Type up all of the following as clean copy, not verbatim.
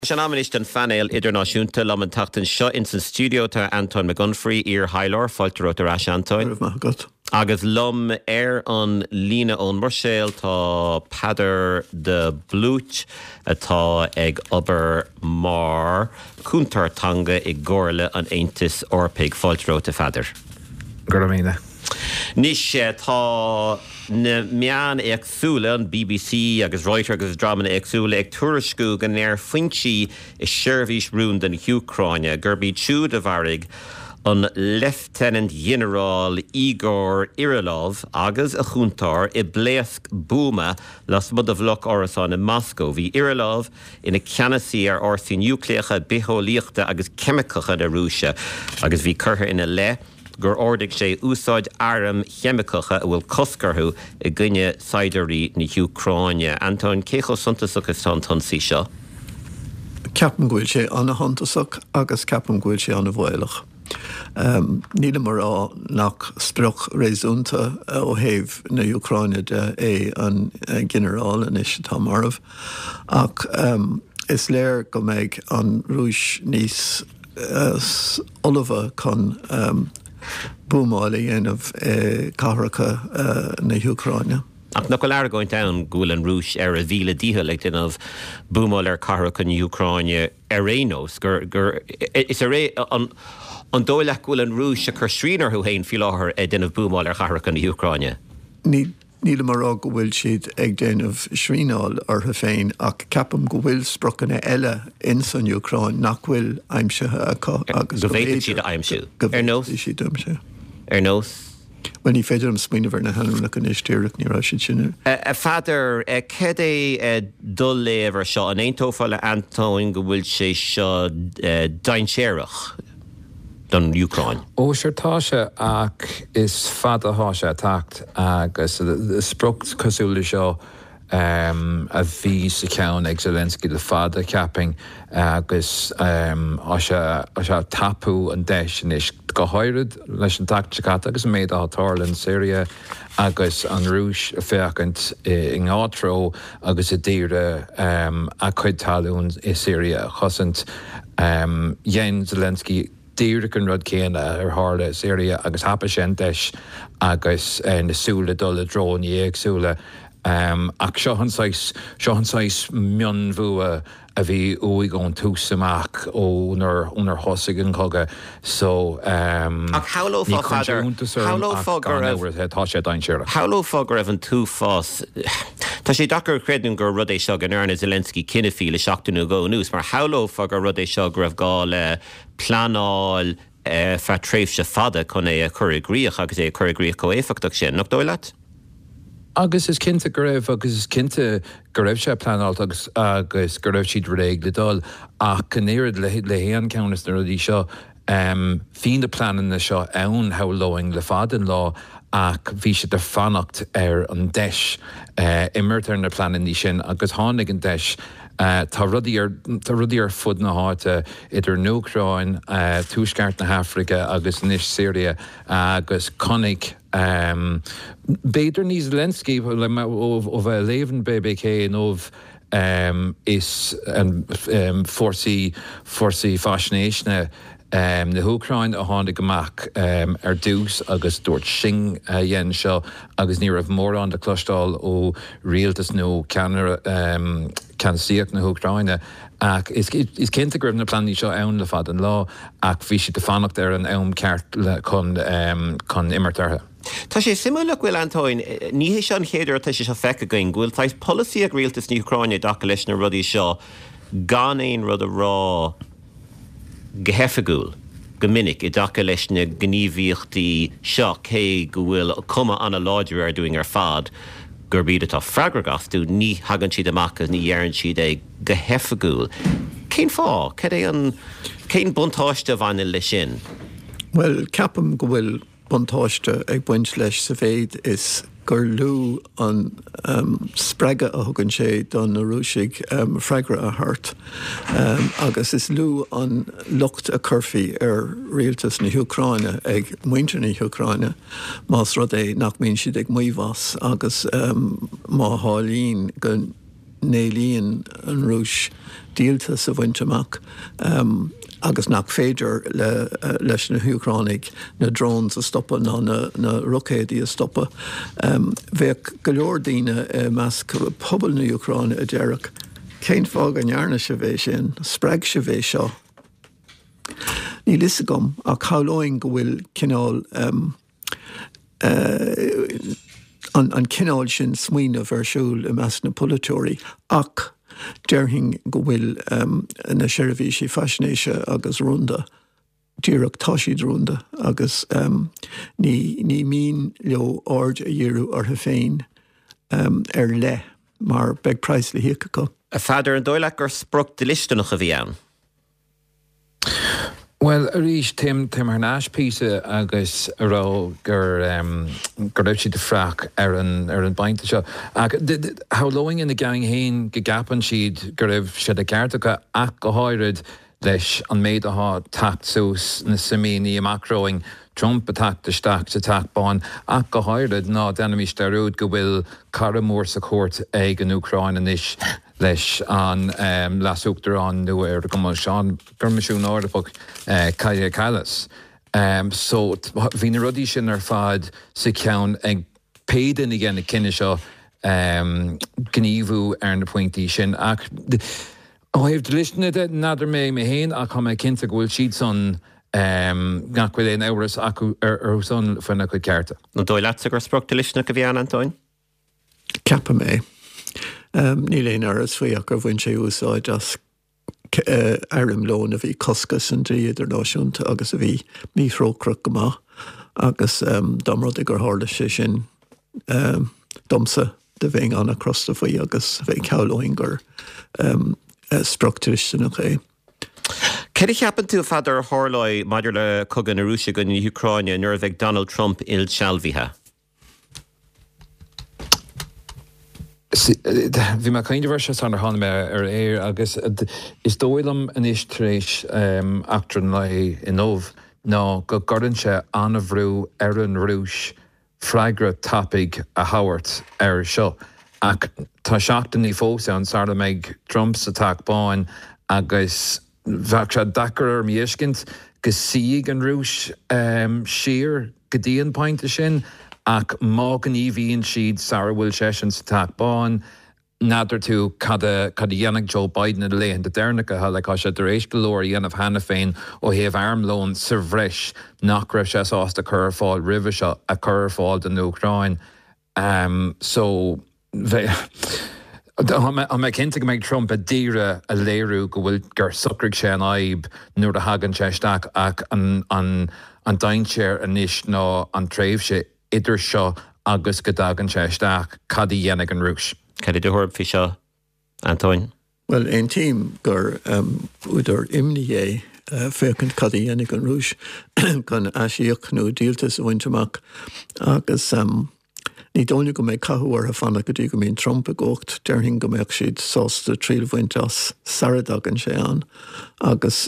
Seanamist an fanéil idirnáisiúnta le an tatan seo in san studio tá Anton McGunfrey ar Hailor fáiltear ar as Antoin. Agus lom an lína ón Marséil tá Peadar de Blúit atá ag obair mar cúntartanga i gcomharla an Aontas Orpaig fáiltear a Fadar. Goramína. Nís tá na meán agsúla an BBC agus Reuters agus Drama agsúla ag tuairisciú gan near fointí I seirbhís rún den Ucráine gurbí siúd a bharrig an Lieutenant General Igor Irilov agus a chúntar I Bléasc Búma las mud a bhloch orasán in Moscow. Bhí Irilov ina ceannasaí ar orsaí núcléacha bitheolaíochta agus ceimiceacha de Rúise agus bhí curtha ina le gur ordig sé úsáid aram cheimiceacha a bhfuil coscarthú I gcuine saidirí na Ucráine. Anton, cécho suntasach is tantaí seo? Ceapan gúil sé anna hantasach agus ceapan gúil sé anna bhilech. Níl mar nach spruch réúnta ó héh na Ucráine de an generál an is tá marmh ach is léir go méid an rúis níos olava chun búmálaí aanamh cáthracha na Ucráine. Ach na go leir going down gúil an rúis ar a bhíle díthe le denmh búmáil ar cáthracha na Ucráine ar rénos gur is a ré an dóileach gúil an rúis a chur sríonar thu hain fi láthair denmh búmáil ar cáthracha na Ucráine. Níl mar go bhfuil siad ag déanamh sríáil artha féin ach ceapam go bhfuil sprochanna eile in san Ucráin nach bhfuil aimsethe agus go bhéidir siad aimsiú. Ar nós? Siad aimse. Ar nós? When ní féidir am smaoinehar na hanam le an istíireach ní rá siad sinne. Fadar, cad é dul léamhar seo an aontófáil Antóin go bhfuil sé seo dainséireach don Ucráin. Ó seirtá se ach is fada há se tacht agus sprucht cosúla seo a bhí sa ceann ag Zelensky le fada capping agus á se tapú an deis is go háirid leis an tacticát agus méid átáirlann Syria agus an rúis féachant I ngáthró agus I dtíre a chuid talún I Syria chosant dhéan Zelensky díreach an rud céanna ar tharla Syria agus hapa sin deis agus na súla dul a drón agsúla ach seo an sais mion bhua a bhí uig ón tús amach ónar thosaigh an coga so ach how low fog raibh an tú fás tá sé dachar creadún gur rud é seo gan airna Zelensky cinenne fí le seachtainú go nús mar how low fog rud é seo go raibh gá le planáil fe tréimh se fada chun é a chuirgríoch agus é chuirgríoch go éfachach sin nach dóileat? Agus is cinnte go raibh agus is cinnte go raibh sé planáilt agus go raibh siad réig le dul ach cnéad le héan ceannas na rudí seo fin de planan na seo ann hálóing le fadan lá ach bhí sé de fannacht ar an deis immertar na planan ní sin agus tháinig an deis tá rudí ar fud na háite idir Ucráin túsceart na Hafrika agus níos Syria agus connig Beidir ní Zelensky ó bheith léhan BBK nó is forsaí fashinéisne na Ucráin a tháinig amach ar dús agus dúirt sin dhéan seo agus ní raibh mór an de clostáil ó rialtas nó ceansaíoch na Ucráine ach is cinnte go raibh na planí seo ann le fad an lá ach bhí si de fannacht ar an ann ceart chun immertartha. Tá sé simúla bhfuil Antóin, ní hé se an chéidir tá sé se fecha going ghfuil táis policy ag rialtas na Ucráine dacha leis na rudí seo gan éon rud a rá go hefagúil go minic I dacha leis na gníomhíochtaí seo cé go bhfuil cuma anna láidir ar dúing ar fad gur bíad atá freigragastú ní hagann siad amach ní dhearann siad é go hefagúil. Cén fá, cén buntáiste bhaine le sin? Well, ceapam go bhfuil buntáiste ag buint leis sa féid is gur lú an spreige a thugann sé don na rúisig freigra a thart agus is lú an lucht a curfií ar rialtas na Ucráine ag muintir na Ucráine más rud é nach míonn siad ag muomhas agus má hálín gon nélíonn an rúis díalta sa bhainteach agus nach féidir leis na Ucránig na drones a stoppa ná na rocédaí a stoppa. Bheith go leor daoine meas pobal na Ucráine a dearach céint fág an nearna se bheith sin, spreag se bheith seo. Ní lisa gom a cháilóin go bhfuil cinál an cinál sin smaoine bhersúil i meas na polatóirí ach dearthing go bhfuil na seirbhísí faisnéise agus runda, díreach tá siad runda, agus ní mín leo ard a dhéanú ortha féin le, mar beag price le hiice go. A fadar an dóileach gur sprucht de listeanach a bhí ann. Well, a rís Tim ar náis písa agus ará gur raibh siad de frach ar an bainte seo. Hálóing in na gang hain go gapan siad gur raibh siad a ceartacha ach go háirid leis an méid atá tacht sús na simíní amachróing Trump a tacht isteach sa tachtbáin ach go háirid ná denimís darúd go bhfuil caramór sa cuairt ag an Ucráin inis leis an lasúachtar an nu ar go seán gurmisisiún áireach Caile Callas. So hí na rudí sin ar fad sa ceann ag péidir igen na cinine seo gníomhú ar na pointí sin ach óhéh listeanna nadidir mé héin ach chu mé cinnta go bhfuil siad son gachfuil éon euras acu ar son fanna chu cearta. No dóileach gur sprucht de listeanach a bhí ann Antóin? Ceapa mé. Ní léon ar as faoach gur bhain sé úsáid as airm lón a bhí coscas an drí idirnáisiúnta agus a bhí míthrócrach go maith agus domrad gur hála sé sin domsa de bhéh anna crosta faoi agus bheith ceolóing gur spruchtiristeanach é. Cedi cheapan tú fadar hárlóid maidir le cogan na Rúise go na Ucráine nuair bheith Donald Trump il sealbhíthe? Bhí me caiinde bhar se san hána ar éir agus is dóilm an istrééis achtain le in ómh ná go goranse anna bhrú ar an rúis freigra tapig a hauirt ar seo. Ach tá seachtain í fósa an sarla méid Trump sa taachbáin agus bheith se dachar ar miiscint go siig an rúis siar go dtíon pointe sin ach má gan íhíonn siad Sarah bhfuil sé sin sa taachbáin nadidir tú cad dhéanamh Joe Biden a léon de dearnacha le cá sé de rééis go leir dhéanamh hena féin ó héamh armlón sa bhreis nach raibh sé ásta chur fáil ribh seo a chur fáil den Ucráin. So mé cinnta go méid Trump a díre a léirú go bhfuil gur sucraigh sé an aib nuair a hagann sé isteach ach an dainséir anis ná an tréimhse idir seo agus go dagan sé isteach cad í dhéanamh an rúis. Cedi de thuirb fi seo, Antóin? Well, ein tíim gur úidir imní é fécinn cad í dhéanamh an rúis gan eisiíoch nó díaltas a bhainteach agus ní dóinne go méid cathúar a fanna go dtí go mín Trump a ggócht dearthing go méid siad sásta tríal bhaint as saradagan sé an agus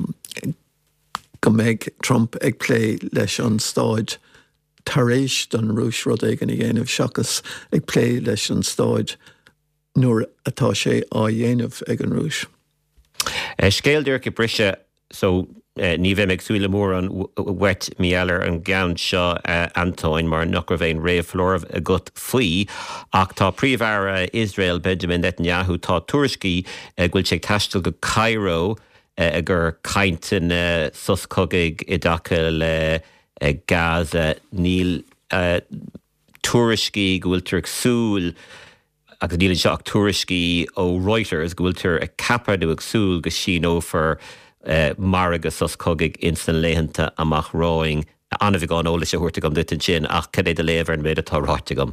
go méid Trump ag lé leis an stáid taréis don rúis rud éigen i dhéanamh seachas ag lé leis an stáid nuair atá sé á dhéanamh ag an rúis. Scéaldir go brise so ní bheith meid súile mór an wet míallar an gaan seo Antóin mar nach raibh éon réamhlómh a gut faoi ach tá príomhhear Israel Benjamin Netanyahu tá tuairiscí gúil sé taistil go Cairo gur caintin suscogaigh i dtaca le Gaza níl tuairiscí go bhfuil tar agsúil agus níl seach tuairiscí ó Reuters go bhfuil tar a caparú agsúil go sin ófar mar agus suscogaigh instan léhananta amach ráing anna bhí gáin óla sé thuirta gom dutain sin ach cad é de léomhar an méad atá ráite gom.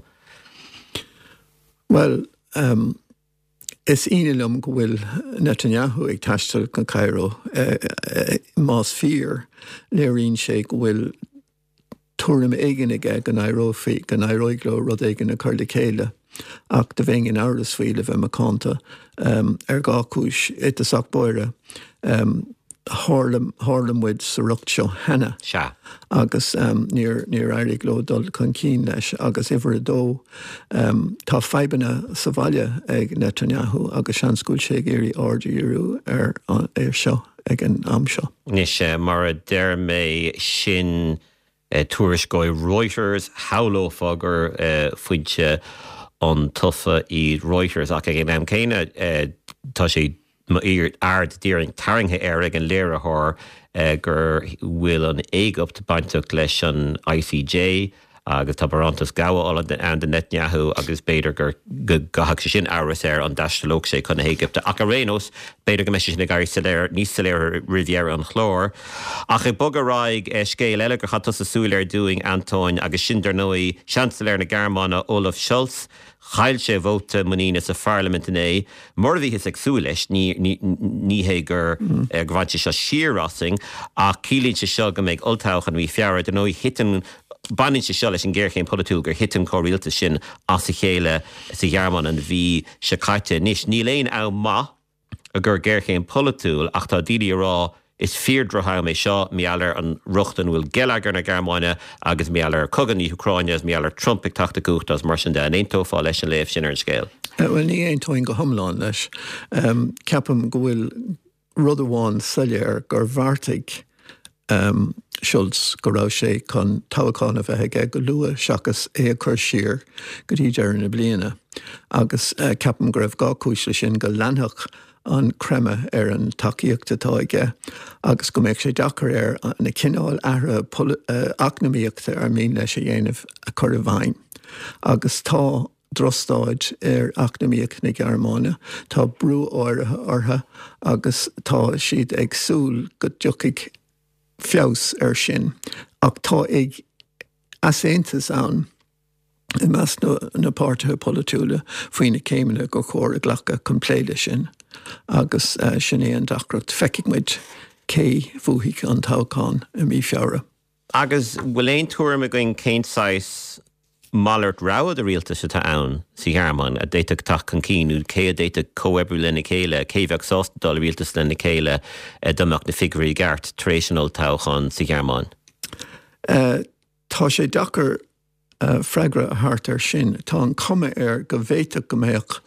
Well, is inilum go bhfuil Netanyahu ag taistil go Cairo más fíor léiríonn sé go bhfuil túram éigeige go Nairobi go Nairoigló rud éigen na chuirla céile ach de bhéin in áras faoile bheith macánta ar gá cúis it a sach bóire Harlemwood sa rucht seo hena. Se. Agus níor airig lo dul chun cín leis agus ifar dó tá feibanna sa bhaile ag Netanyahu agus seanscúil sé géirí ardíú seo ag an am seo. Nis mar a deir mé sin tuairiscóid Reuters hálófágur fuinte an tufa í Reuters ach ag an céine tá sé ard díring taringthe ag an léirethir gur bhfuil an éigeacht bainteach leis an ICJ agus tá barantas gawa an de Netanyahu agus beidir gur gahag sé sin áras an daistelóg sé chun Éigipte ach a rénos beidir go me sin na garí níos saléir riviera an chlór ach I bogaráig scéil eile gur chatta sa súil dúing Antoin agus sindar nói chanceléir na Gearmána Olaf Scholz chail sé bhóta muína sa Parliament in mar bhí his ag súleis ní hé gur ghainte se siarrasing ach cílín se seo go méid oltáchan bhí fearra den nói hitan banin se seo leis an ggéirchéim polúil gur hitan choíalta sin as sa chéile sa Gearmána an bhí se caite níos ní léon á ma a gur ggéirchéim polúil ach tá dílí rá is feardra ha mé seo meallar an ruchtan bhfuil gelagar na Gearmáine agus meallar cogan í Ucraine as meallar Trump ag tachta gúcht as mar sin de an éontófá leis an léamh sin ar an scéil. Well, ní aontóin go thomláin leis. Ceapam go bhfuil rud amháin soiléir gur bharrtaigh Schultz go raibh sé chun tábhacáin a bheith go lua seachas é a chur siar go dtí dearan na bliana. Agus ceapam go raibh gá cúisle sin go leanthach an creme ar an takeíochtatá aige, agus go méid sé dachar na cinál ahra acnamíochta ar mí leis a dhéanamh a chur a bhain. Agus tá drostáid ar acnamíoch na Gearmáine, tá brú áirithe ortha agus tá siad ag súil go dtiocfaidh feabhas ar sin, ach tá ag aséantas ann I meas na páirtithe polúile faoin na céimena go chóir a ghlacha compléile sin. Agus sin é an dacrat feicigmuid cé bhuaigh an tábhacáin I mí feabhra. Agus bhfuil éon túair a going céinsáis mallart rád a rialta se tá ann sa Gearmáin a déiteach tach chun cíú cé a déiteach comhebrú lena chéile, céhheah sástadal rialtas lena chéile domach na figurí gart traditional tábhacháin sa Gearmáin. Tá sé dachar freigra a thart ar sin, tá an cuma go bhhéiteach go méoch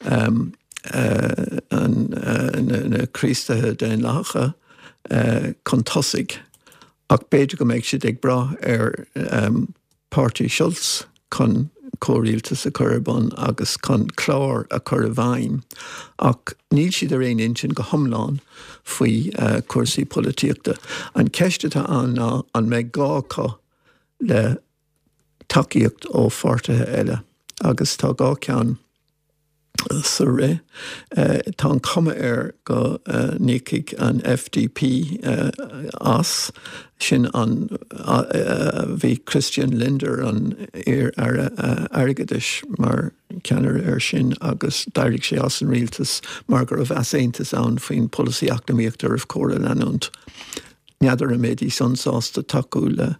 na crístathe den lácha chun tosaigh ach beidir go méid siad ag bra ar Pártaí Schultz chun cóiríalta sa Curban agus chun chlár a chur a bhain ach níl siad ar aon intin go thomláin faoi cuasaí polítíochta. An ceistetá an méid gácha le takeíocht ó pháirtithe eile agus tá gá ceann sa ré. Tá an cuma go níciigh an FDP as sin an bhí Christian Linder an airgadis mar ceanar sin agus d'éirigh sé as an rialtas mar gur bh aséantas ann faoin policy acnamíochta ar córa leanúnt. Neadar a méid í sonsásta takeú le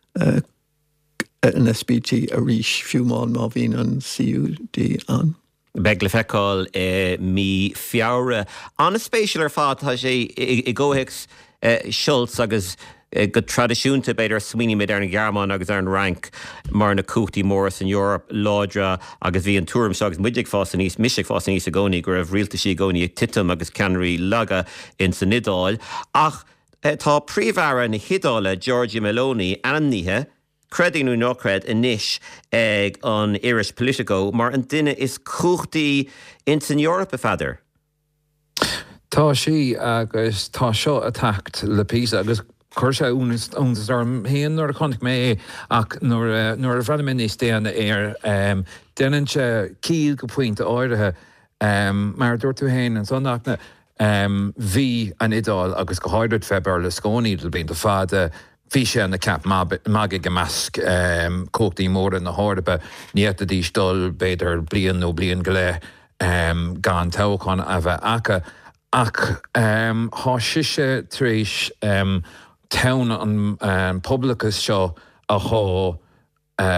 an SBT a ríis fiúmáin má bhín an CUD an. Beg le feicáil mí feabhra. An spéisial ar fád tá sé I ggóthas Schultz agus go tradiisiúnta beidir swinine méid ar na Gearmáin agus ar an rank mar na cútaí móras in Europe ládra agus bhí an túm agus muidig fása níos misig fása níos a gcónaí gur rialta sí gcónaí titim agus ceanirí laga in san Nidáil ach tá príomhhara na hidála Giorgia Meloni anníthe credinú nócred inis ag an Irish Politico mar an duine is cúchtaí in san Europe a feidir. Tá sí agus tá seo a tacht le písa agus chuir sé únas arm héan nuair a chunig mé ach nuair a bhreamin níos déana ar déanann se cíl go puinte áirithe mar dúirt tú héin an sonachna bhí an idáil agus go háidir febar le scónaí bíon do fada Bhí sé na cap maigh go measc cóchtaí móra na háirbe níiad a dtí dul beidir blian nó blian go le gan tábhacháin a bheith acha ach há siise tríis town an publicus seo a há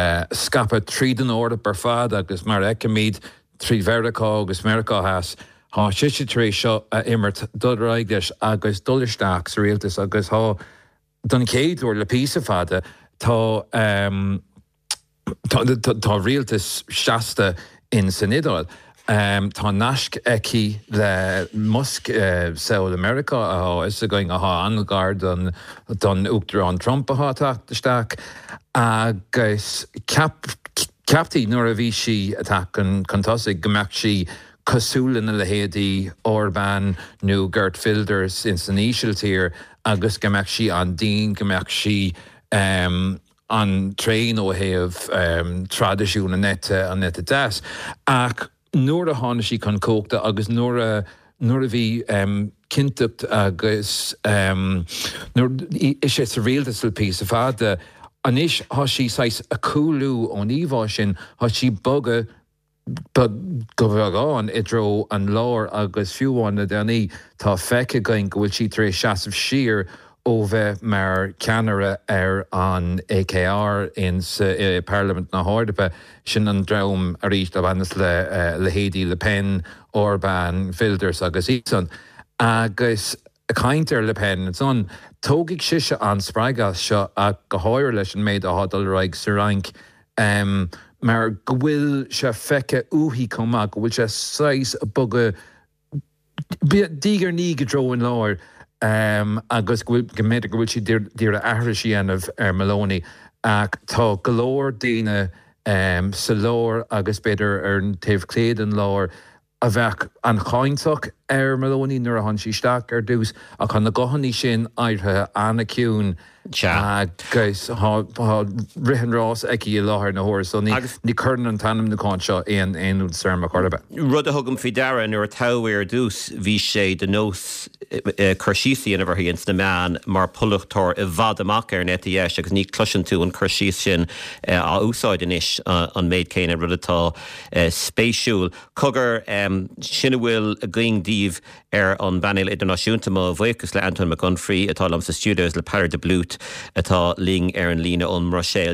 scapa tríd an orda bar fad agus mar eicimíd trí Veracá agus Mericá has há siiste éis seo a immert dul raigleis agus dulisteach sa rialtas agus há don céadúir le písa fada tá rialtas seasta in san Idáil. Tá nasc eici le Musk South America is a going aha angar don Uachtar an Trump atáteach agus captaí nuair a bhí si atá an contásaigh gombeach si cosúlan le héadaí Orbán nó Geert Wilders in san ísiltír agus gombeach si an dín gombeach si an tréin ó héamh tradiisiún an neta deas ach nuair a tháinig sí chun cóachta agus nuair a bhí cinteacht agus is sé sa rialtas le pí sa fada anis há sí sais a coolú ón íomhá sin há sí boga go bhagán I dro an láir agus fiúháin na déanaí tá feice going go bhfuil si tar éis seasamh siar ó bheith mar ceanara an AKR in Parliament na Háirdepa sin an dram a ríist a bhanas le Héadi Le Pen, Orbán, Wilders agus Ísan. Agus a caintear Le Pen, it's on tógigh siise an spreigas seo a go háir leis an méid a hádal raig sa rank mar go bhfuil se feice uthí comá go bhfuil se sais a buga dígar ní go dro an láir agus go méidir go bhfuil si dír a ahra síanamh Maloney ach tá golóir daoine sa láir agus beidir an taobh cléad an láir a bheith an cháintach Maloney nuair a han síisteach dús ach chun na gohanní sin airthe anna ciún agus rihan rás eici I láthir na hóir so ní chun an tanam na cáin seo éonúd serm a chuirbe. Rud a thugam fi dara nuair a táhair dús bhí sé de nós chuirsíí an bhar híons na meán mar pulachtar I bhd amach net dhéis agus ní cluisin tú an chuirsí sin á úsáid inis an méid céine rud atá spéisiúil. Cogur sinna bhfuil a gingdíomh an banil idirnáisiúnta má bhhaicus le Anton McGunfrey atá am sa studios le Parra de Blút atá ling an lína ón Rochelle